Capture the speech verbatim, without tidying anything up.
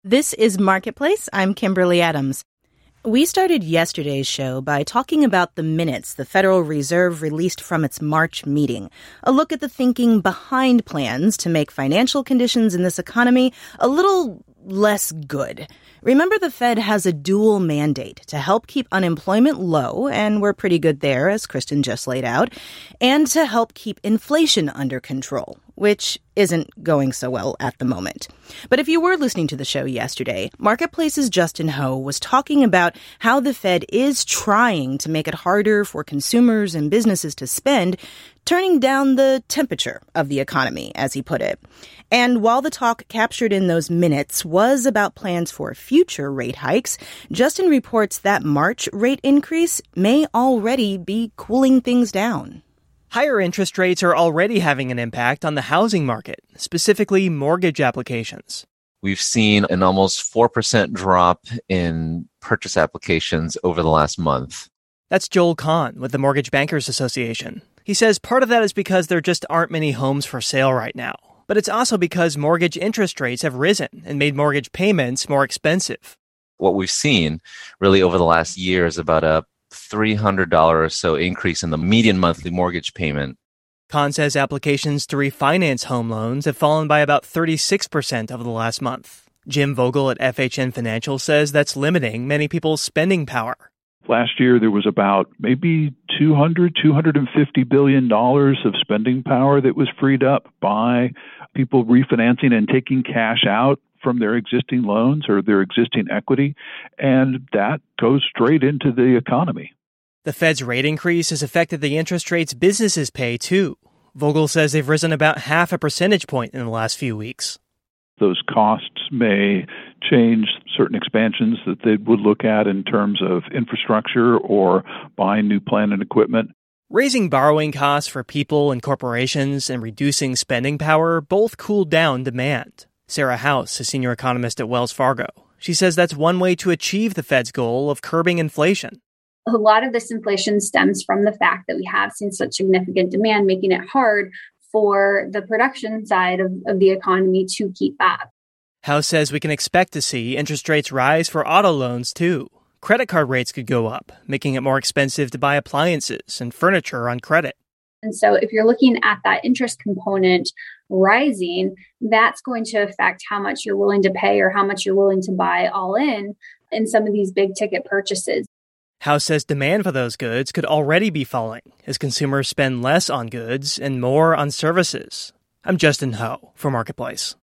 This is Marketplace. I'm Kimberly Adams. We started yesterday's show by talking about the minutes the Federal Reserve released from its March meeting, a look at the thinking behind plans to make financial conditions in this economy a little less good. Remember, the Fed has a dual mandate to help keep unemployment low, and we're pretty good there, as Kristen just laid out, and to help keep inflation under control, which isn't going so well at the moment. But if you were listening to the show yesterday, Marketplace's Justin Ho was talking about how the Fed is trying to make it harder for consumers and businesses to spend, turning down the temperature of the economy, as he put it. And while the talk captured in those minutes was about plans for future rate hikes, Justin reports that March rate increase may already be cooling things down. Higher interest rates are already having an impact on the housing market, specifically mortgage applications. We've seen an almost four percent drop in purchase applications over the last month. That's Joel Kahn with the Mortgage Bankers Association. He says part of that is because there just aren't many homes for sale right now. But it's also because mortgage interest rates have risen and made mortgage payments more expensive. What we've seen really over the last year is about a three hundred dollars or so increase in the median monthly mortgage payment. Kahn says applications to refinance home loans have fallen by about thirty-six percent over the last month. Jim Vogel at F H N Financial says that's limiting many people's spending power. Last year, there was about maybe two hundred, two hundred fifty billion dollars of spending power that was freed up by people refinancing and taking cash out from their existing loans or their existing equity, and that goes straight into the economy. The Fed's rate increase has affected the interest rates businesses pay, too. Vogel says they've risen about half a percentage point in the last few weeks. Those costs may change certain expansions that they would look at in terms of infrastructure or buying new plant and equipment. Raising borrowing costs for people and corporations and reducing spending power both cooled down demand. Sarah House, a senior economist at Wells Fargo. She says that's one way to achieve the Fed's goal of curbing inflation. A lot of this inflation stems from the fact that we have seen such significant demand, making it hard for the production side of, of the economy to keep up. House says we can expect to see interest rates rise for auto loans, too. Credit card rates could go up, making it more expensive to buy appliances and furniture on credit. And so if you're looking at that interest component rising, that's going to affect how much you're willing to pay or how much you're willing to buy all in in some of these big ticket purchases. House says demand for those goods could already be falling as consumers spend less on goods and more on services. I'm Justin Ho for Marketplace.